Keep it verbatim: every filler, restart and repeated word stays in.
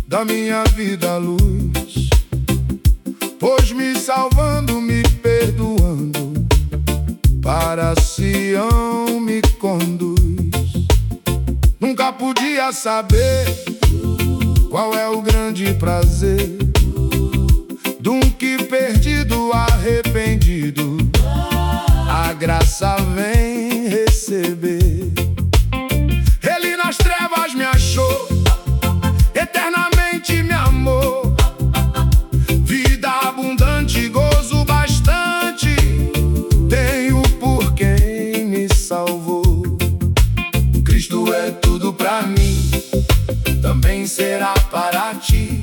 da minha vida a luz, pois me salvando, me perdoando, para Sião me conduz. Nunca podia saber qual é o grande prazer de um que perdido, arrependido, a graça vem receber. Ele nas trevas me achou, eternamente me amou, vida abundante, gozo bastante tenho por quem me salvou. Cristo é tudo pra mim, também será para ti.